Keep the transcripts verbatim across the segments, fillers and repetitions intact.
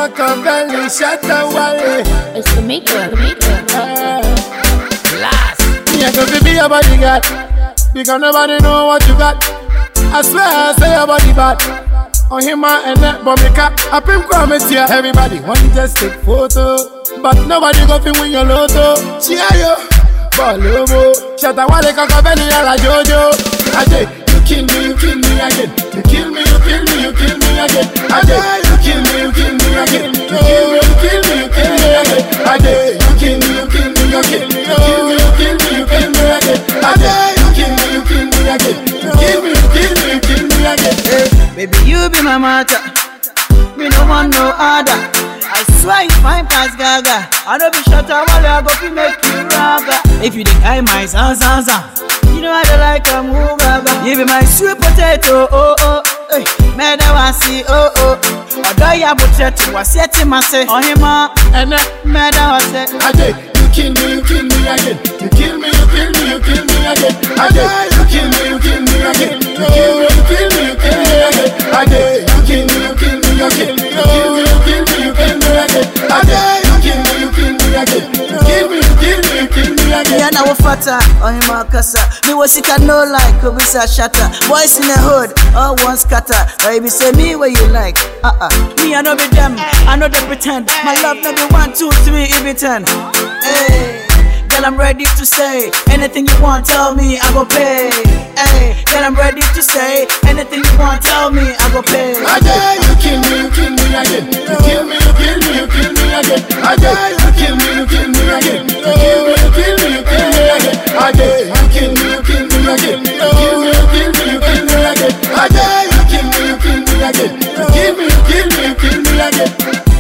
Machiavelli, Shatta Wale. It's the maker, the maker. Uh, Last. Me I go be your bodyguard, because nobody know what you got. I swear I say your body bad. On him and that bombica, I pimp promise here. Everybody want to just take photo, but nobody go fi win your lotto. Cheer yo, Bolobo, Shatta Wale, Machiavelli, la Jojo. Ajay, you kill me, you kill me again. You kill me, you kill me, you kill me again. Ajay, you kill me, you kill me again. You kill me, you kill me, you kill me again. Ajay, you kill me, you kill me, you kill me, you kill me, you kill me, you kill me again. Ajay, you kill me, you kill me again. You kill me, you kill me, you kill me again. Hey, baby, you be my matter. Me no want no other. I swear you fine past Gaga. I don't be Shatta Wale, I go fi make you raga. If you think I my zanzaza, you know I don't like a move gaga. You be my sweet potato, oh oh. Hey, me da wa si, oh oh. Odo ya butchetu wa sieti mase. Oh hima, And that, me da wa se. Ajay, you kill me, you kill me again. You kill me, you kill me, you kill me again. Ajay, you kill me, you kill me again. You kill me, you kill me, you kill me again. Ajay, you kill me, you kill me again. You kill me, you kill me, you kill me again. Ajay, you kill me, you kill me again. You kill me, you kill me, you kill me again. Yeah, now fata, oh hima kasa. Me was sick and no like, Kobisa Shatta. Boys in the hood, all one scatter. Baby say me where you like. Uh-uh. Me I know be them, I know they pretend. My love no be one, two, three, even ten. Hey, girl I'm ready to say anything you want, tell me I go pay. Hey, girl I'm ready to say anything you want, tell me I go pay. Ajay, you kill me, you kill me again. You kill me, you kill me, you kill me again. Ajay, you kill me, you kill me again. You kill me, you kill me, you kill me again. Ajay, you kill me, you kill me again. You kill me, you kill me, you kill me again. Ajay, you kill me, you kill me again. You kill me, you kill me, you kill me again.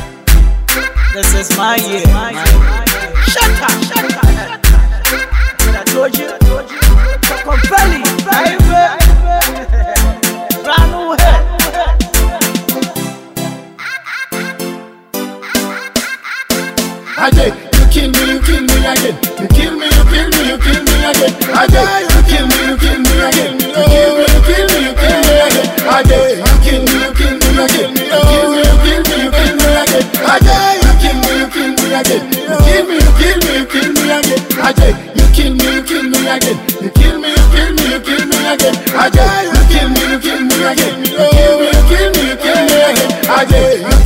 This is my year. Shatta, Shatta, I told you, Machiavelli, baby, brand new head. Ajay, you kill me, you kill me again. You kill me, you kill me, you kill me again. Ajay, you kill me, you kill me again. You kill me, you kill me, you kill me again. Ajay, you kill me, you kill me again. You kill me, you kill me, you kill me again. Ajay, you kill me, you kill me again. You kill me, you kill me, you kill me again. Ajay, you kill me, you kill me again. You kill me, you kill me, you kill me again. Ajay, you kill me, you kill me again. You kill me, you kill me, you kill me again. Ajay.